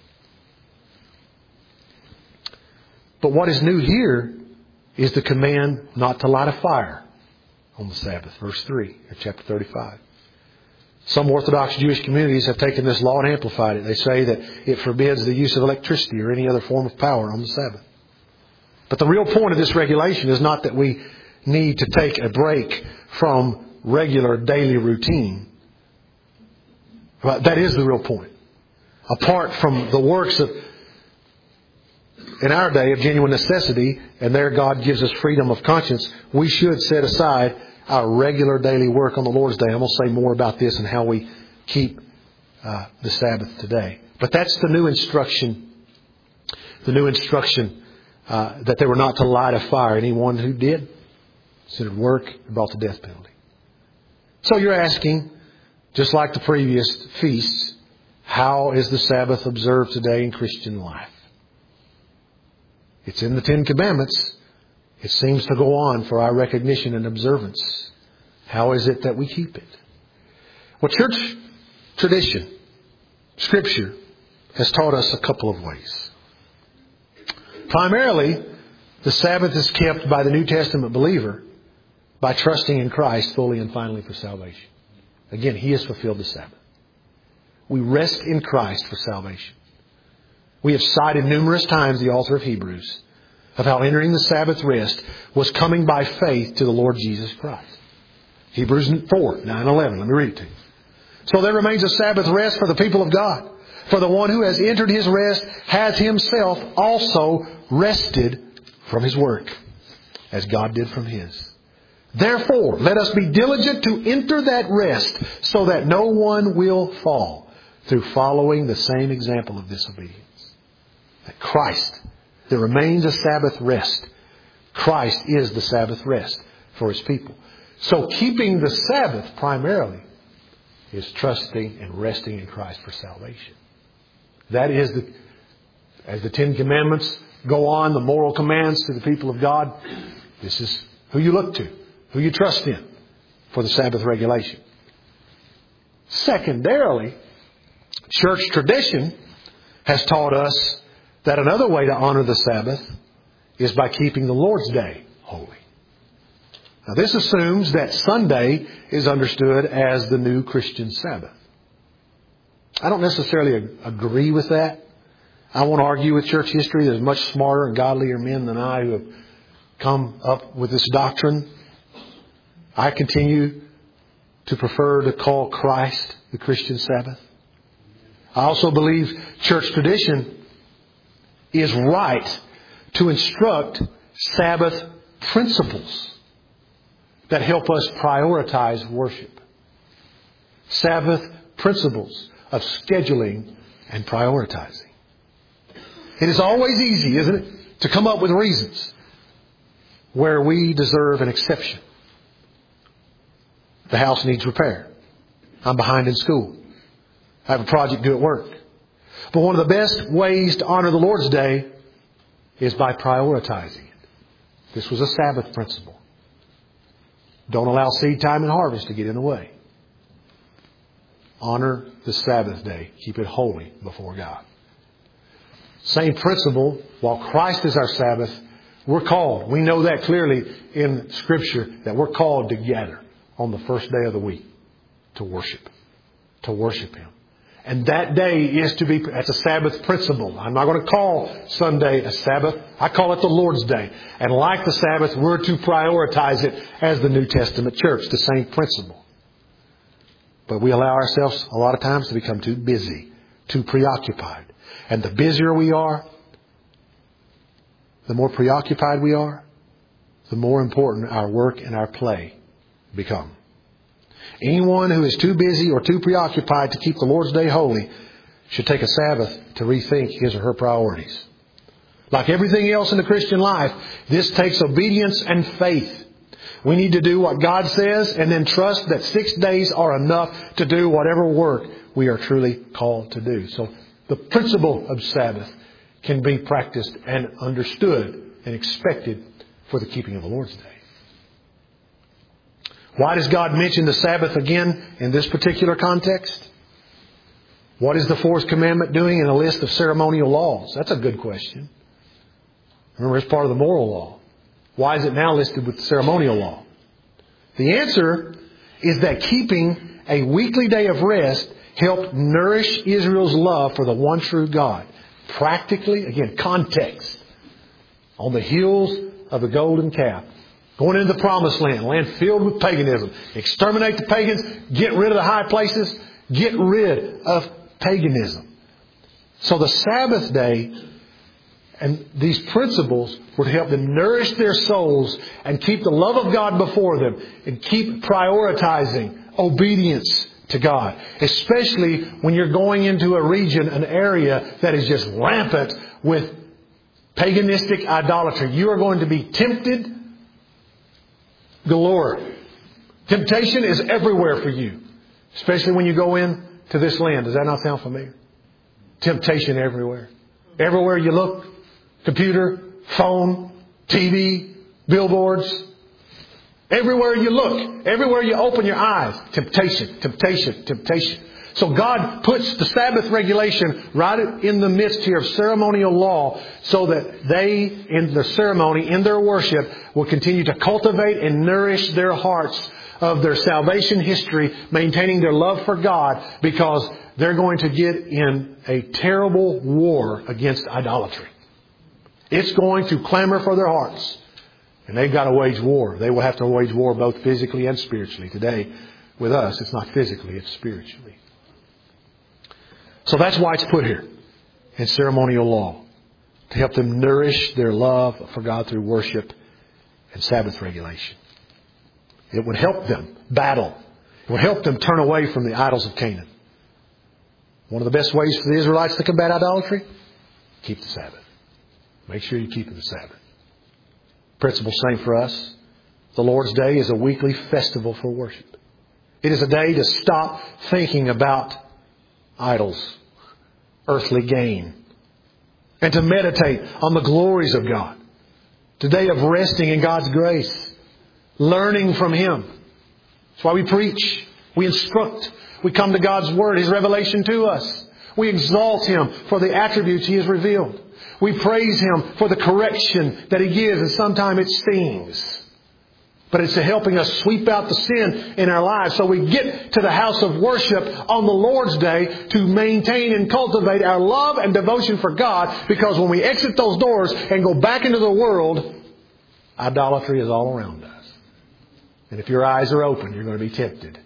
But what is new here is the command not to light a fire on the Sabbath. Verse 3 of chapter 35. Some Orthodox Jewish communities have taken this law and amplified it. They say that it forbids the use of electricity or any other form of power on the Sabbath. But the real point of this regulation is not that we need to take a break from regular daily routine. But that is the real point. Apart from the works of, in our day, of genuine necessity, and there God gives us freedom of conscience, we should set aside our regular daily work on the Lord's Day. I'm going to say more about this and how we keep the Sabbath today. But that's the new instruction. The new instruction that they were not to light a fire. Anyone who did considered work and brought the death penalty. So you're asking, just like the previous feasts, how is the Sabbath observed today in Christian life? It's in the Ten Commandments. It seems to go on for our recognition and observance. How is it that we keep it? Well, church tradition, Scripture, has taught us a couple of ways. Primarily, the Sabbath is kept by the New Testament believer by trusting in Christ fully and finally for salvation. Again, He has fulfilled the Sabbath. We rest in Christ for salvation. We have cited numerous times the author of Hebrews of how entering the Sabbath rest was coming by faith to the Lord Jesus Christ. Hebrews 4, 9, 11. Let me read it to you. So there remains a Sabbath rest for the people of God. For the one who has entered His rest has himself also rested from his work, as God did from His. Therefore, let us be diligent to enter that rest, so that no one will fall through following the same example of disobedience. That Christ, there remains a Sabbath rest. Christ is the Sabbath rest for His people. So keeping the Sabbath primarily is trusting and resting in Christ for salvation. That is, as the Ten Commandments go on the moral commands to the people of God, this is who you look to, who you trust in for the Sabbath regulation. Secondarily, church tradition has taught us that another way to honor the Sabbath is by keeping the Lord's Day holy. Now, this assumes that Sunday is understood as the new Christian Sabbath. I don't necessarily agree with that. I won't argue with church history. There's much smarter and godlier men than I who have come up with this doctrine. I continue to prefer to call Christ the Christian Sabbath. I also believe church tradition is right to instruct Sabbath principles that help us prioritize worship. Sabbath principles of scheduling and prioritizing. It is always easy, isn't it, to come up with reasons where we deserve an exception. The house needs repair. I'm behind in school. I have a project due at work. But one of the best ways to honor the Lord's Day is by prioritizing it. This was a Sabbath principle. Don't allow seed time and harvest to get in the way. Honor the Sabbath day. Keep it holy before God. Same principle, while Christ is our Sabbath, we're called. We know that clearly in Scripture that we're called to gather on the first day of the week to worship. To worship Him. And that day is to be, that's a Sabbath principle. I'm not going to call Sunday a Sabbath. I call it the Lord's Day. And like the Sabbath, we're to prioritize it as the New Testament church. The same principle. But we allow ourselves a lot of times to become too busy, too preoccupied. And the busier we are, the more preoccupied we are, the more important our work and our play become. Anyone who is too busy or too preoccupied to keep the Lord's Day holy should take a Sabbath to rethink his or her priorities. Like everything else in the Christian life, this takes obedience and faith. We need to do what God says and then trust that 6 days are enough to do whatever work we are truly called to do. So the principle of Sabbath can be practiced and understood and expected for the keeping of the Lord's Day. Why does God mention the Sabbath again in this particular context? What is the fourth commandment doing in a list of ceremonial laws? That's a good question. Remember, it's part of the moral law. Why is it now listed with the ceremonial law? The answer is that keeping a weekly day of rest helped nourish Israel's love for the one true God. Practically, again, context. On the heels of the golden calf. Going into the promised land, land filled with paganism. Exterminate the pagans. Get rid of the high places. Get rid of paganism. So the Sabbath day and these principles were to help them nourish their souls and keep the love of God before them and keep prioritizing obedience to God. Especially when you're going into a region, an area that is just rampant with paganistic idolatry. You are going to be tempted galore. Temptation is everywhere for you. Especially when you go in to this land. Does that not sound familiar? Temptation everywhere. Everywhere you look. Computer, phone, TV, billboards. Everywhere you look. Everywhere you open your eyes. Temptation, temptation, temptation. So God puts the Sabbath regulation right in the midst here of ceremonial law so that they, in their ceremony, in their worship, will continue to cultivate and nourish their hearts of their salvation history, maintaining their love for God, because they're going to get in a terrible war against idolatry. It's going to clamor for their hearts. And they've got to wage war. They will have to wage war both physically and spiritually. Today, with us, it's not physically, it's spiritually. So that's why it's put here in ceremonial law. To help them nourish their love for God through worship and Sabbath regulation. It would help them battle. It would help them turn away from the idols of Canaan. One of the best ways for the Israelites to combat idolatry? Keep the Sabbath. Make sure you keep the Sabbath. Principle same for us. The Lord's Day is a weekly festival for worship. It is a day to stop thinking about idols, earthly gain, and to meditate on the glories of God. Today of resting in God's grace, learning from Him. That's why we preach, we instruct, we come to God's Word, His revelation to us. We exalt Him for the attributes He has revealed. We praise Him for the correction that He gives, and sometimes it stings. But it's helping us sweep out the sin in our lives so we get to the house of worship on the Lord's Day to maintain and cultivate our love and devotion for God. Because when we exit those doors and go back into the world, idolatry is all around us. And if your eyes are open, you're going to be tempted.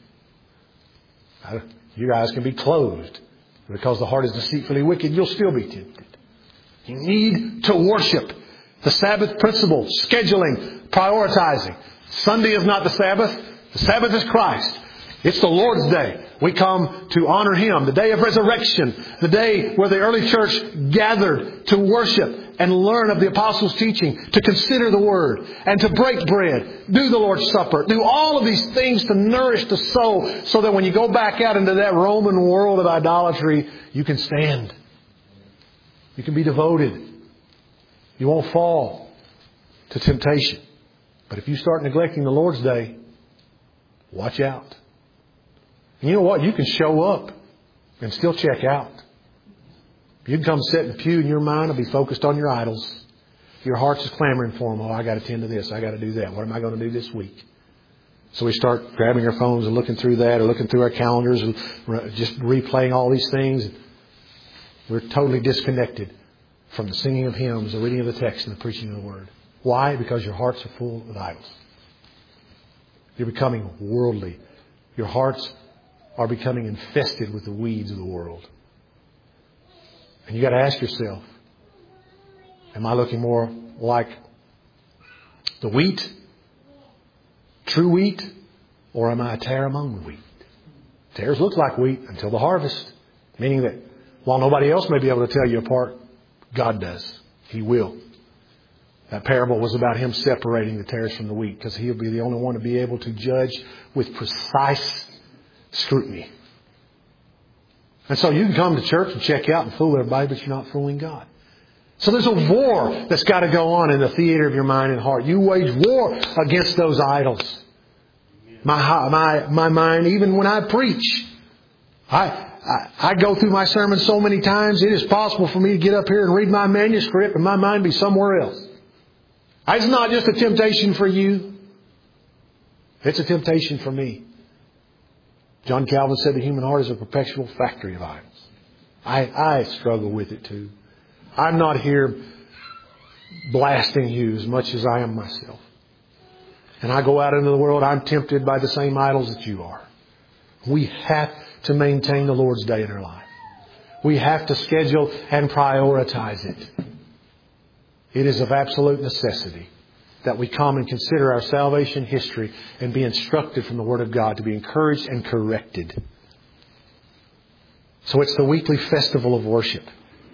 Your eyes can be closed. Because the heart is deceitfully wicked, you'll still be tempted. You need to worship. The Sabbath principle, scheduling, prioritizing. Sunday is not the Sabbath. The Sabbath is Christ. It's the Lord's Day. We come to honor Him. The day of resurrection. The day where the early church gathered to worship and learn of the Apostles' teaching. To consider the Word. And to break bread. Do the Lord's Supper. Do all of these things to nourish the soul. So that when you go back out into that Roman world of idolatry, you can stand. You can be devoted. You won't fall to temptation. But if you start neglecting the Lord's Day, watch out. And you know what? You can show up and still check out. You can come sit in the pew and your mind will be focused on your idols. Your heart's just clamoring for them. Oh, I got to tend to this. I got to do that. What am I going to do this week? So we start grabbing our phones and looking through that or looking through our calendars and just replaying all these things. We're totally disconnected from the singing of hymns, the reading of the text, and the preaching of the Word. Why? Because your hearts are full of idols. You're becoming worldly. Your hearts are becoming infested with the weeds of the world. And you got to ask yourself, am I looking more like the wheat, true wheat, or am I a tare among the wheat? Tares look like wheat until the harvest. Meaning that while nobody else may be able to tell you apart, God does. He will. That parable was about Him separating the tares from the wheat because He'll be the only one to be able to judge with precise scrutiny. And so you can come to church and check out and fool everybody, but you're not fooling God. So there's a war that's got to go on in the theater of your mind and heart. You wage war against those idols. My mind, even when I preach, I go through my sermon so many times, it is possible for me to get up here and read my manuscript and my mind be somewhere else. It's not just a temptation for you. It's a temptation for me. John Calvin said the human heart is a perpetual factory of idols. I struggle with it too. I'm not here blasting you as much as I am myself. And I go out into the world, I'm tempted by the same idols that you are. We have to maintain the Lord's Day in our life. We have to schedule and prioritize it. It is of absolute necessity that we come and consider our salvation history and be instructed from the Word of God to be encouraged and corrected. So it's the weekly festival of worship.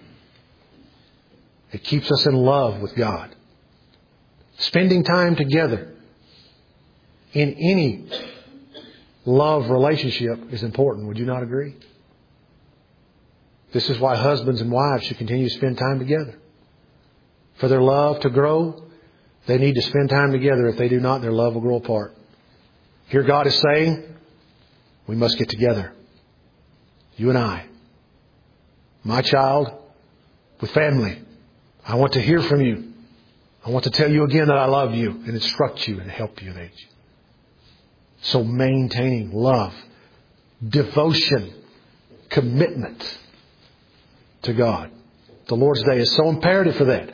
It keeps us in love with God. Spending time together in any love relationship is important. Would you not agree? This is why husbands and wives should continue to spend time together. For their love to grow, they need to spend time together. If they do not, their love will grow apart. Here God is saying, we must get together. You and I. My child, with family. I want to hear from you. I want to tell you again that I love you and instruct you and help you in age. So maintaining love, devotion, commitment to God. The Lord's Day is so imperative for that.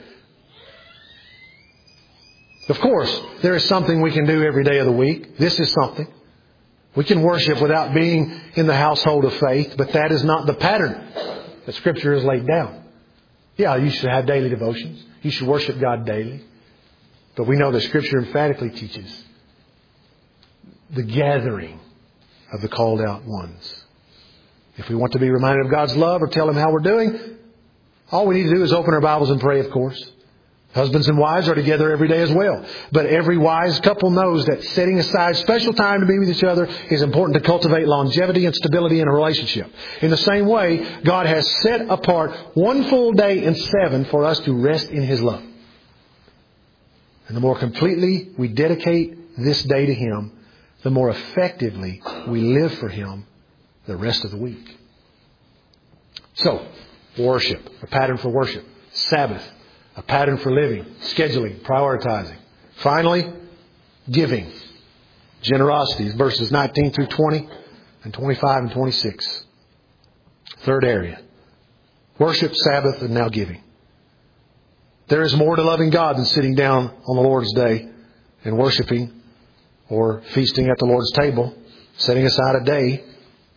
Of course, there is something we can do every day of the week. This is something. We can worship without being in the household of faith, but that is not the pattern that Scripture has laid down. Yeah, you should have daily devotions. You should worship God daily. But we know that Scripture emphatically teaches the gathering of the called out ones. If we want to be reminded of God's love or tell Him how we're doing, all we need to do is open our Bibles and pray, of course. Husbands and wives are together every day as well. But every wise couple knows that setting aside special time to be with each other is important to cultivate longevity and stability in a relationship. In the same way, God has set apart one full day in 7 for us to rest in His love. And the more completely we dedicate this day to Him, the more effectively we live for Him the rest of the week. So, worship, a pattern for worship. Sabbath, a pattern for living, scheduling, prioritizing. Finally, giving. Generosity, verses 19 through 20 and 25 and 26. Third area. Worship, Sabbath, and now giving. There is more to loving God than sitting down on the Lord's day and worshiping or feasting at the Lord's table, setting aside a day.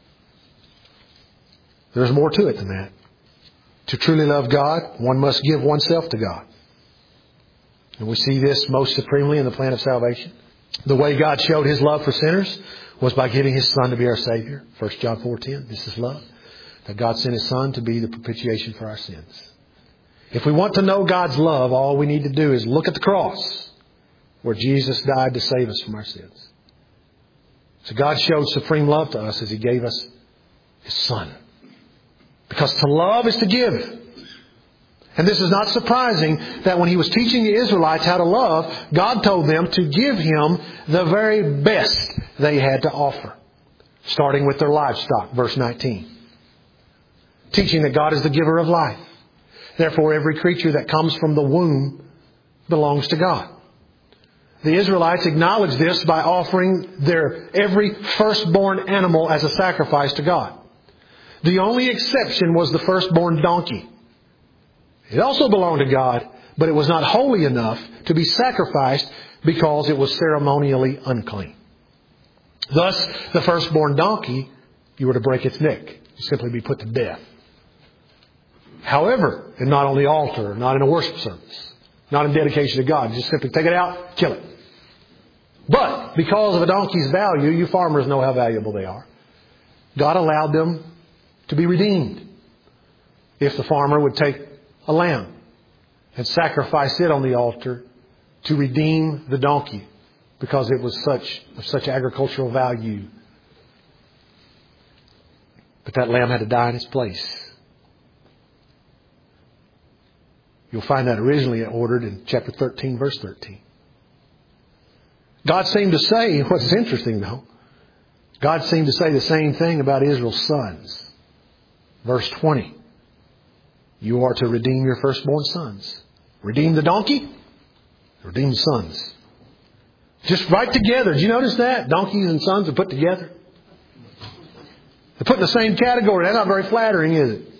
There's more to it than that. To truly love God, one must give oneself to God. And we see this most supremely in the plan of salvation. The way God showed His love for sinners was by giving His Son to be our Savior. 1 John 4:10. This is love. That God sent His Son to be the propitiation for our sins. If we want to know God's love, all we need to do is look at the cross where Jesus died to save us from our sins. So God showed supreme love to us as He gave us His Son. Because to love is to give. And this is not surprising that when He was teaching the Israelites how to love, God told them to give Him the very best they had to offer. Starting with their livestock, verse 19. Teaching that God is the giver of life. Therefore, every creature that comes from the womb belongs to God. The Israelites acknowledged this by offering their every firstborn animal as a sacrifice to God. The only exception was the firstborn donkey. It also belonged to God, but it was not holy enough to be sacrificed because it was ceremonially unclean. Thus, the firstborn donkey, you were to break its neck, simply be put to death. However, and not on the altar, not in a worship service, not in dedication to God, just simply take it out, kill it. But because of a donkey's value, you farmers know how valuable they are. God allowed them to be redeemed. If the farmer would take a lamb and sacrifice it on the altar to redeem the donkey because it was of such agricultural value. But that lamb had to die in its place. You'll find that originally ordered in chapter 13, verse 13. God seemed to say, what's interesting though, God seemed to say the same thing about Israel's sons. Verse 20. You are to redeem your firstborn sons. Redeem the donkey. Redeem the sons. Just right together. Did you notice that? Donkeys and sons are put together. They're put in the same category. That's not very flattering, is it?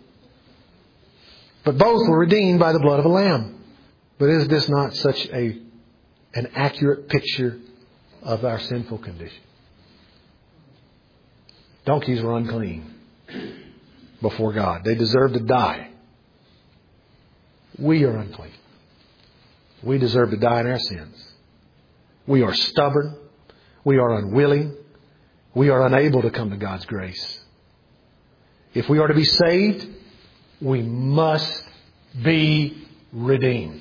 But both were redeemed by the blood of a lamb. But is this not such an accurate picture of our sinful condition? Donkeys were unclean before God. They deserve to die. We are unclean. We deserve to die in our sins. We are stubborn. We are unwilling. We are unable to come to God's grace. If we are to be saved, we must be redeemed.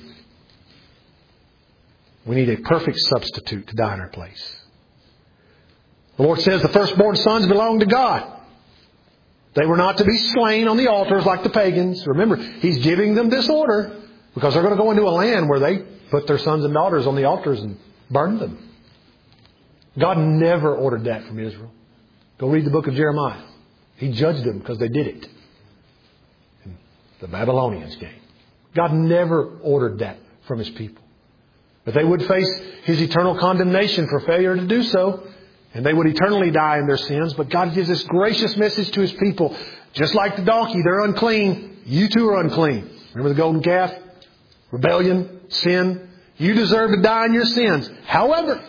We need a perfect substitute to die in our place. The Lord says the firstborn sons belong to God. They were not to be slain on the altars like the pagans. Remember, He's giving them this order because they're going to go into a land where they put their sons and daughters on the altars and burn them. God never ordered that from Israel. Go read the book of Jeremiah. He judged them because they did it. And the Babylonians came. God never ordered that from His people. But they would face His eternal condemnation for failure to do so. And they would eternally die in their sins. But God gives this gracious message to His people. Just like the donkey, they're unclean. You too are unclean. Remember the golden calf? Rebellion, sin. You deserve to die in your sins. However,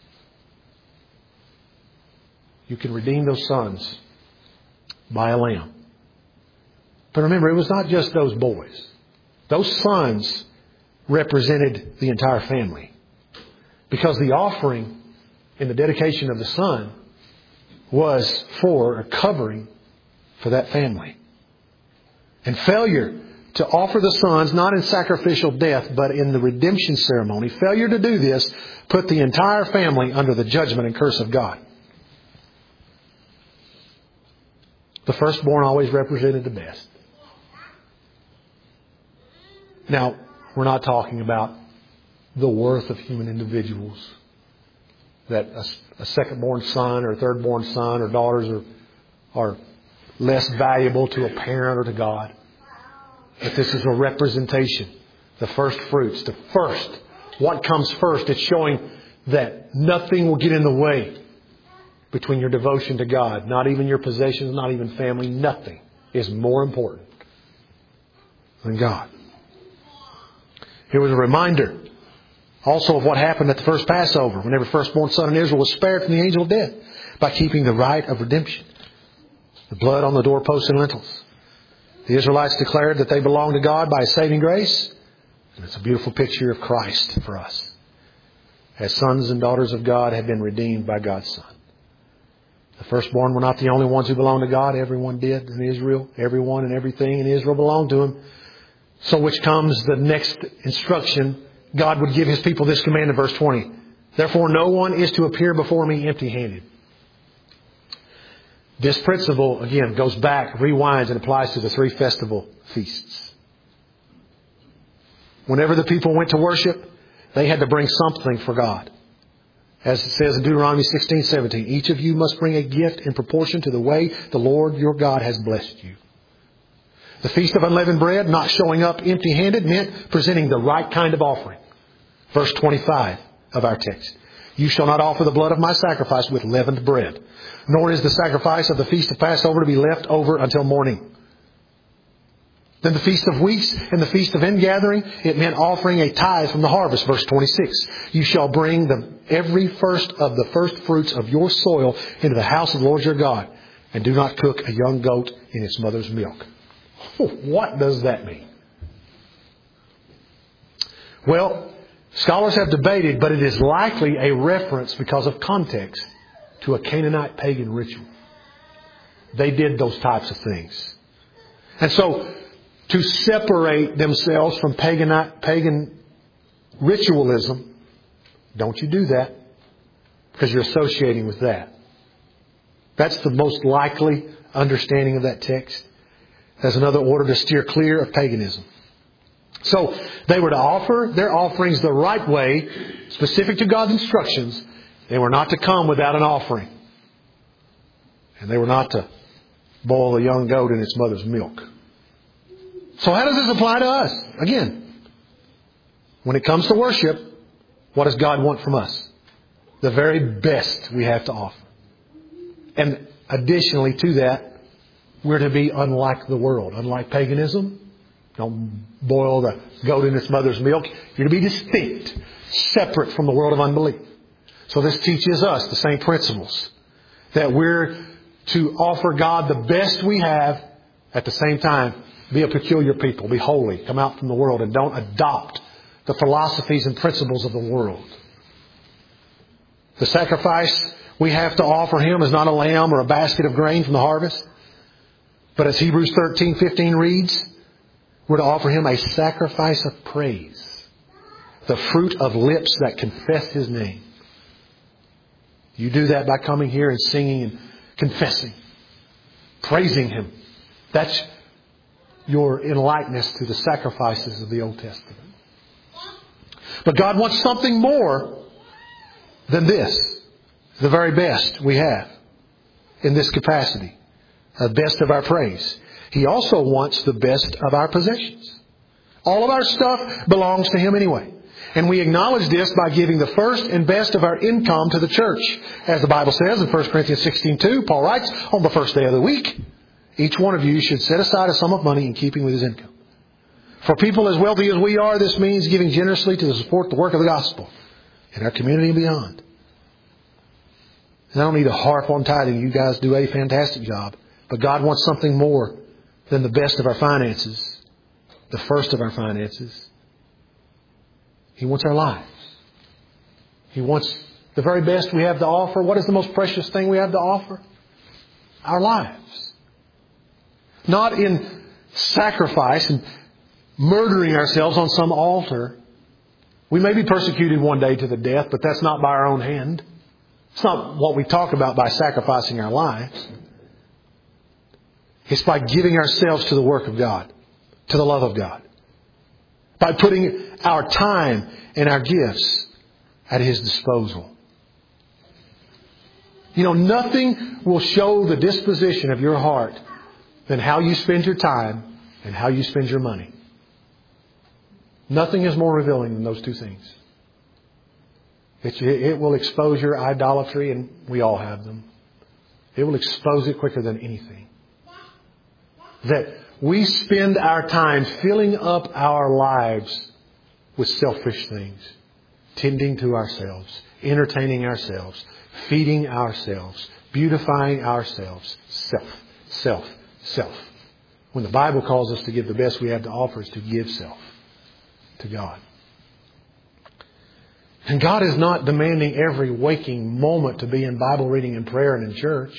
you can redeem those sons by a lamb. But remember, it was not just those boys. Those sons represented the entire family. Because the offering in the dedication of the son was for a covering for that family. And failure to offer the sons not in sacrificial death, but in the redemption ceremony. Failure to do this put the entire family under the judgment and curse of God. The firstborn always represented the best. Now, we're not talking about the worth of human individuals. That a second-born son or a third-born son or daughters are less valuable to a parent or to God. But this is a representation. The first fruits. The first. What comes first? It's showing that nothing will get in the way between your devotion to God. Not even your possessions, not even family. Nothing is more important than God. Here was a reminder also of what happened at the first Passover, when every firstborn son in Israel was spared from the angel of death by keeping the rite of redemption. The blood on the doorposts and lintels. The Israelites declared that they belonged to God by His saving grace. And it's a beautiful picture of Christ for us. As sons and daughters of God have been redeemed by God's Son. The firstborn were not the only ones who belonged to God. Everyone did in Israel. Everyone and everything in Israel belonged to Him. So which comes the next instruction. God would give His people this command in verse 20. Therefore no one is to appear before me empty-handed. This principle, again, goes back, rewinds, and applies to the 3 festival feasts. Whenever the people went to worship, they had to bring something for God. As it says in Deuteronomy 16:17, each of you must bring a gift in proportion to the way the Lord your God has blessed you. The Feast of Unleavened Bread, not showing up empty-handed, meant presenting the right kind of offering. Verse 25 of our text. You shall not offer the blood of my sacrifice with leavened bread, nor is the sacrifice of the Feast of Passover to be left over until morning. Then the Feast of Weeks and the Feast of Ingathering, it meant offering a tithe from the harvest. Verse 26. You shall bring every first of the first fruits of your soil into the house of the Lord your God, and do not cook a young goat in its mother's milk. What does that mean? Well, scholars have debated, but it is likely a reference, because of context, to a Canaanite pagan ritual. They did those types of things. And so, to separate themselves from pagan ritualism, don't you do that, because you're associating with that. That's the most likely understanding of that text. As another order to steer clear of paganism. So, they were to offer their offerings the right way, specific to God's instructions. They were not to come without an offering. And they were not to boil a young goat in its mother's milk. So how does this apply to us? Again, when it comes to worship, what does God want from us? The very best we have to offer. And additionally to that, we're to be unlike the world. Unlike paganism. Don't boil the goat in its mother's milk. You're to be distinct. Separate from the world of unbelief. So this teaches us the same principles. That we're to offer God the best we have. At the same time, be a peculiar people. Be holy. Come out from the world. And don't adopt the philosophies and principles of the world. The sacrifice we have to offer Him is not a lamb or a basket of grain from the harvest. But as Hebrews 13:15 reads, we're to offer Him a sacrifice of praise. The fruit of lips that confess His name. You do that by coming here and singing and confessing. Praising Him. That's your enlightenment to the sacrifices of the Old Testament. But God wants something more than this. The very best we have in this capacity. The best of our praise. He also wants the best of our possessions. All of our stuff belongs to Him anyway. And we acknowledge this by giving the first and best of our income to the church. As the Bible says in 1 Corinthians 16:2, Paul writes, on the first day of the week, each one of you should set aside a sum of money in keeping with his income. For people as wealthy as we are, this means giving generously to support the work of the gospel in our community and beyond. And I don't need to harp on tithing. You guys do a fantastic job. But God wants something more than the best of our finances. The first of our finances. He wants our lives. He wants the very best we have to offer. What is the most precious thing we have to offer? Our lives. Not in sacrifice. And murdering ourselves on some altar. We may be persecuted one day to the death, but that's not by our own hand. It's not what we talk about by sacrificing our lives. It's by giving ourselves to the work of God, to the love of God. By putting our time and our gifts at His disposal. You know, nothing will show the disposition of your heart than how you spend your time and how you spend your money. Nothing is more revealing than those two things. It will expose your idolatry, and we all have them. It will expose it quicker than anything. That we spend our time filling up our lives with selfish things. Tending to ourselves. Entertaining ourselves. Feeding ourselves. Beautifying ourselves. Self. When the Bible calls us to give the best we have to offer is to give self to God. And God is not demanding every waking moment to be in Bible reading and prayer and in church.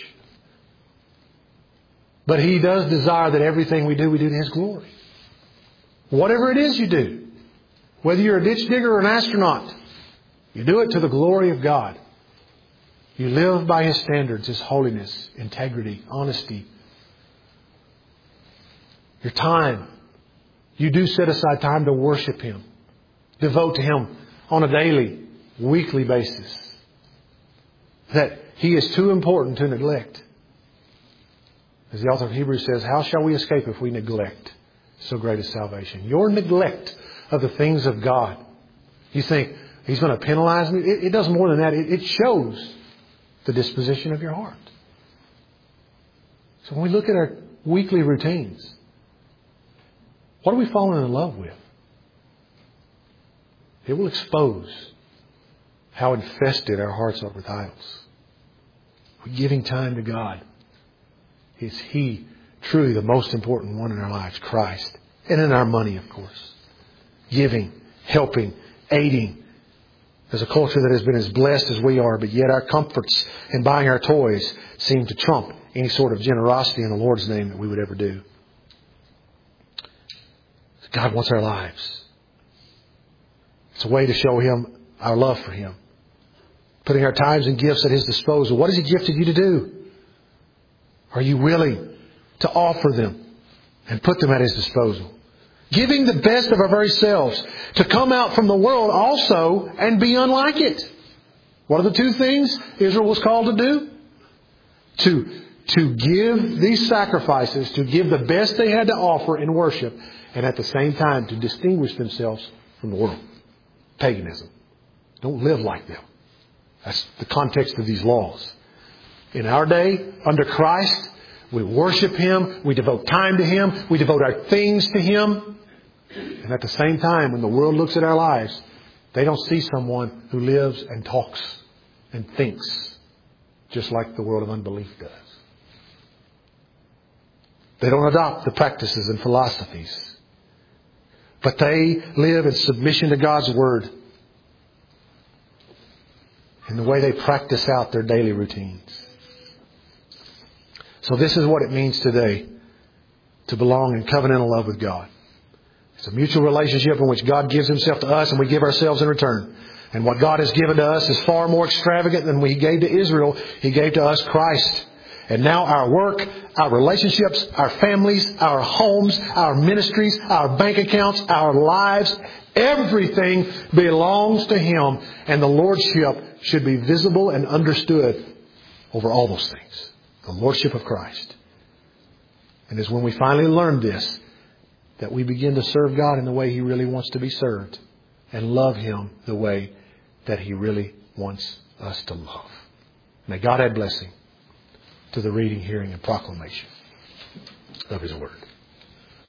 But He does desire that everything we do to His glory. Whatever it is you do, whether you're a ditch digger or an astronaut, you do it to the glory of God. You live by His standards, His holiness, integrity, honesty. Your time. You do set aside time to worship Him. Devote to Him on a daily, weekly basis. That He is too important to neglect. As the author of Hebrews says, how shall we escape if we neglect so great a salvation? Your neglect of the things of God. You think, He's going to penalize me? It does more than that. It shows the disposition of your heart. So when we look at our weekly routines, what are we falling in love with? It will expose how infested our hearts are with idols. We're giving time to God. Is He truly the most important one in our lives? Christ. And in our money, of course. Giving, helping, aiding. There's a culture that has been as blessed as we are, but yet our comforts in buying our toys seem to trump any sort of generosity in the Lord's name that we would ever do. God wants our lives. It's a way to show Him our love for Him. Putting our times and gifts at His disposal. What has He gifted you to do? Are you willing to offer them and put them at His disposal? Giving the best of our very selves to come out from the world also and be unlike it. What are the two things Israel was called to do? To give these sacrifices, to give the best they had to offer in worship, and at the same time to distinguish themselves from the world. Paganism. Don't live like them. That's the context of these laws. In our day, under Christ, we worship Him, we devote time to Him, we devote our things to Him. And at the same time, when the world looks at our lives, they don't see someone who lives and talks and thinks just like the world of unbelief does. They don't adopt the practices and philosophies. But they live in submission to God's Word in the way they practice out their daily routines. So this is what it means today to belong in covenantal love with God. It's a mutual relationship in which God gives Himself to us and we give ourselves in return. And what God has given to us is far more extravagant than He gave to Israel. He gave to us Christ. And now our work, our relationships, our families, our homes, our ministries, our bank accounts, our lives, everything belongs to Him. And the Lordship should be visible and understood over all those things. The Lordship of Christ. And it's when we finally learn this that we begin to serve God in the way He really wants to be served. And love Him the way that He really wants us to love. May God add blessing to the reading, hearing, and proclamation of His Word.